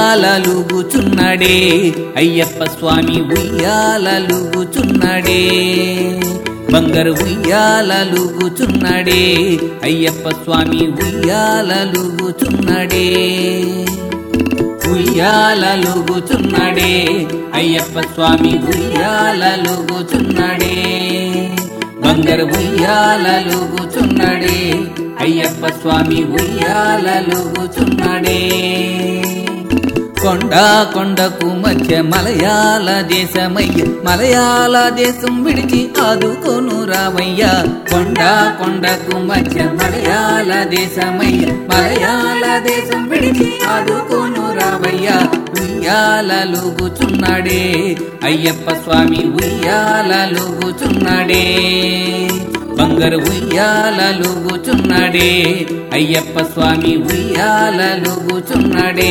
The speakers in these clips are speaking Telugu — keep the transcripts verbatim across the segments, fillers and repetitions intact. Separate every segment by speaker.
Speaker 1: ఉయ్యాలలుగుచున్నడే అయ్యప్ప స్వామి ఉయ్యాలలుగుచున్నడే బంగారు ఉయ్యాలలుగుచున్నడే అయ్యప్ప స్వామి ఉయ్యాలలుగుచున్నడే ఉయ్యాలలుగుచున్నడే అయ్యప్ప స్వామి ఉయ్యాలలుగుచున్నడే బంగారు ఉయ్యాలలుగుచున్నడే అయ్యప్ప స్వామి ఉయ్యాలలుగుచున్నడే కొండ కొండకు మధ్య మలయాళ దేశమయ్య మలయాళ దేశం విడిచి ఆదుకోను రామయ్య కొండ కొండకు మధ్య మలయాళ దేశమయ్య మలయాళ దేశం విడిచి ఆదుకోను రామయ్య ఉయ్యాలలుగుచున్నడే అయ్యప్ప స్వామి ఉయ్యాలలుగుచున్నడే బంగారు ఉయ్యాలలుగుచున్నడే అయ్యప్ప స్వామి ఉయ్యాలలుగుచున్నడే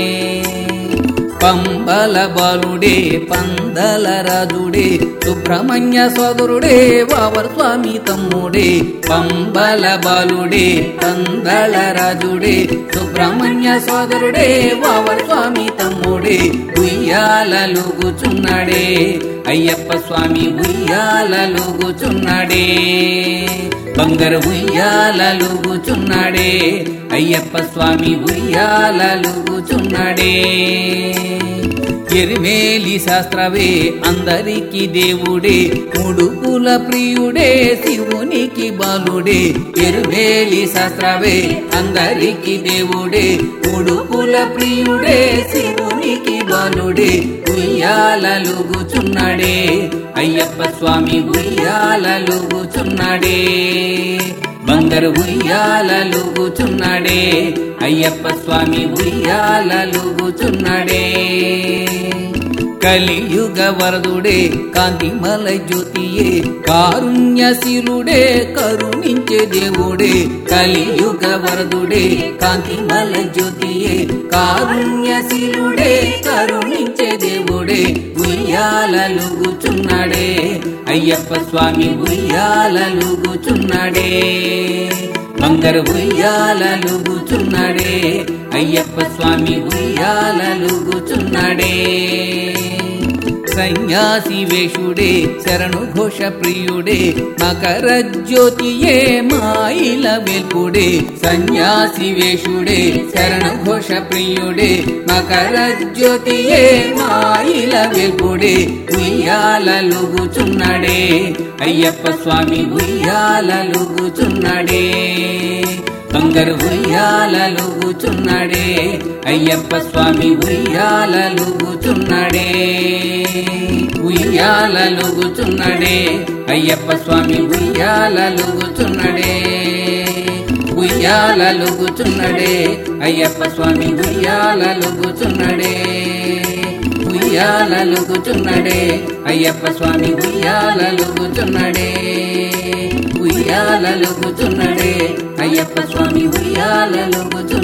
Speaker 1: పంబల బాలుడే పందల రాజుడే సుబ్రహ్మణ్య సోదరుడే వావర్ స్వామి తమ్ముడే పంబల బాలుడే పందల రాజుడే సుబ్రహ్మణ్య సోదరుడే వావర్ స్వామి తమ్ముడే ఉయ్యాలలుగుచున్నడే అయ్యప్ప స్వామి ఉయ్యాలలుగుచున్నడే బంగారు ఉయ్యాలలుగుచున్నడే అయ్యప్ప స్వామి ఉయ్యాలలుగుచున్నడే ఎరిమేలి శాస్త్రవే అందరికి దేవుడే ముడుపుల ప్రియుడే శివునికి బాలుడే ఎరిమేలి శాస్త్రవే అందరికి దేవుడే ముడుపుల ప్రియుడే శివునికి బాలుడే ఉయ్యాలలుగుచున్నడే అయ్యప్ప స్వామి ఉయ్యాలలుగుచున్నడే బంగారు ఉయ్యాలలుగుచున్నడే అయ్యప్ప స్వామి ఉయ్యాలలుగుచున్నడే కలియుగ వరదుడే కాంతిమల జ్యోతియే కారుణ్యశీలుడే కరుణించే దేవుడే కలియుగ వరదుడే కాంతిమల జ్యోతియే కారుణ్యశీలుడే కరుణించే దేవుడే ఉయ్యాలలుగుచున్నడే అయ్యప్ప స్వామి ఉయ్యాలలుగుచున్నడే బంగారు ఉయ్యాలలుగుచున్నడే అయ్యప్ప స్వామి ఉయ్యాలలుగుచున్నడే సన్యాసి వేషుడే శరణు ఘోష ప్రియుడే మకర జ్యోతియే మాయిల వెల్పుడే సన్యాసి వేషుడే శరణు ఘోష ప్రియుడే మకర జ్యోతియే మాయిల వెల్పుడే ఉయ్యాలలుగుచున్నడే అయ్యప్ప స్వామి ఉయ్యాలలుగుచున్నడే బంగారు ఉయ్యాలలుగుచున్నడే అయ్యప్ప స్వామి ఉయ్యాలలుగుచున్నడే ఉయ్యాలలుగుచున్నడే అయ్యప్ప స్వామి ఉయ్యాలలుగుచున్నడే ఉయ్యాలలుగుచున్నడే అయ్యప్ప స్వామి ఉయ్యాలలుగుచున్నడే ఉయ్యాలలుగుచున్నడే అయ్యప్ప స్వామి ఉయ్యాలలుగుచున్నడే ఉయ్యాలలుగుచున్నడే అయ్యప్ప స్వామి ఉయ్యాలలుగుచున్నడే